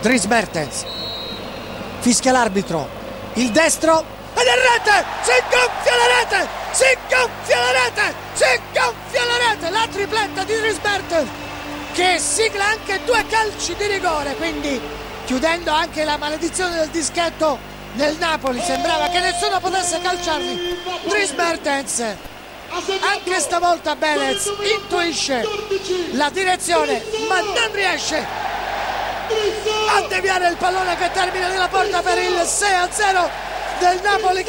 Dries Mertens, fischia l'arbitro, il destro ed è rete, si gonfia la rete, si gonfia la rete, si gonfia la rete, la tripletta di Dries Mertens che sigla anche 2 calci di rigore, quindi chiudendo anche la maledizione del dischetto nel Napoli. Sembrava che nessuno potesse calciarli. Dries Mertens, anche stavolta Belez intuisce la direzione ma non riesce a deviare il pallone che termina nella porta per il 6-0 del Napoli.